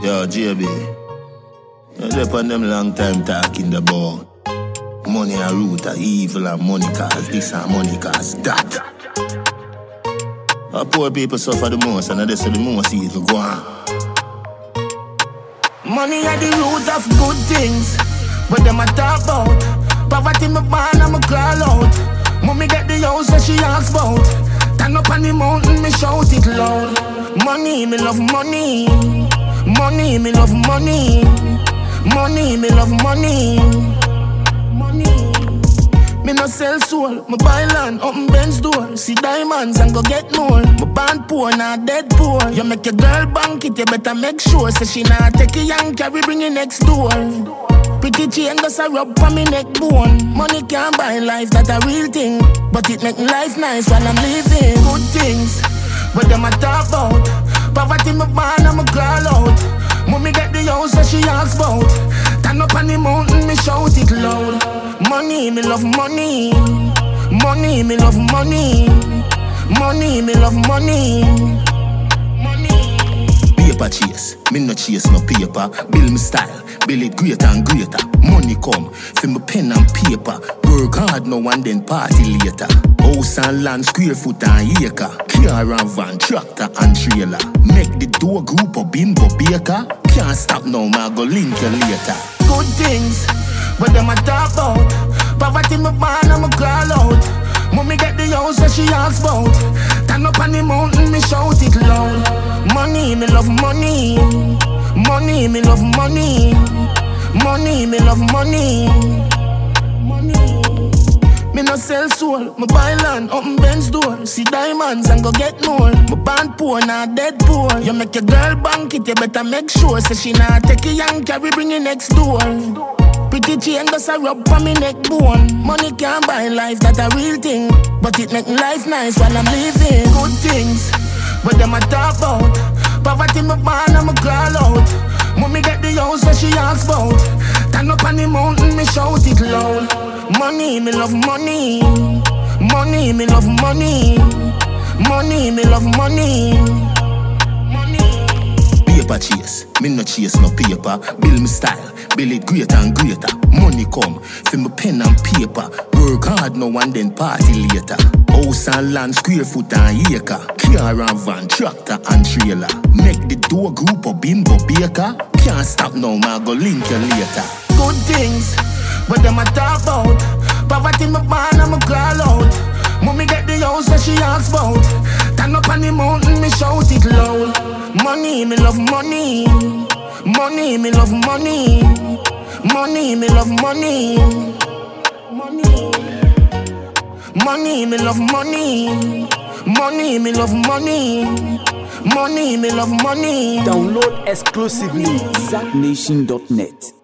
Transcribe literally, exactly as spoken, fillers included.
Yo, J B, you dep on them long time talking the ball. Money a root of evil and money cause this and money cause that. Our poor people suffer the most and that's the most evil go on. Money are the root of good things, but them a talk about. Poverty me born and me crawl out. Mommy get the house that she asks about. Stand up on the mountain, me shout it loud. Money, me love money. Money, me love money. Money, me love money. Money. Me no sell soul, me buy land, open Benz door. See diamonds and go get more. Me born poor, not dead poor. You make your girl bank it, you better make sure. Say she not take a young carry, bring it next door. Pretty chain goes a rub on me neck bone. Money can't buy life, that a real thing. But it make life nice while I'm living. Good things, but them a talk about. Poverty me born and me crawl out. Mommy get the house that she asks about. Stand up on the mountain, me shout it loud. Money, me love money. Money, me love money. Money, me love money. Paper chase, me no chase no paper. Build me style, build it greater and greater. Money come, fill me pen and paper. Work hard now and then party later. House and land, square foot and acre. Car and van, tractor and trailer. Make the door group of bimbo baker. Can't stop now, ma go link you later. Good things, but them a talk about. Poverty me born and me crawl out. Mommy get the house that she asks about. Stand up on the mountain, me shout it loud. Money, me love money. Money, me love money. Money, me love money. Money. Me no sell soul, me buy land, open Benz door. See diamonds and go get more. Me born poor, not dead poor. You make your girl bank it, you better make sure. Say she not take a young carry, bring it next door. Pretty chain goes a rub on me neck bone. Money can't buy life, that a real thing. But it make life nice while I'm living. Good things, but them a talk about. Poverty me born and me crawl out. Mommy get the house that she asks about. Stand up on the mountain, me shout it loud. Money, me love money. Money, me love money. Money, me love money. Paper chase, me no chase no paper. Build me style, build it greater and greater. Money come, fill me pen and paper. Work hard now and then party later. House and land, square foot and acre. Car and van, tractor and trailer. Make the door group of bimbo baker. Can't stop now, ma go link you later. Good things, but them a talk about. Poverty me born and me crawl out. Mommy get the house that she asks about. Stand up on the mountain, me shout it loud. Money, me love money. Money, me love money. Money, me love money. Money. Money, me love money. Money, me love money. Money, me love money. Download exclusively zack nation dot net.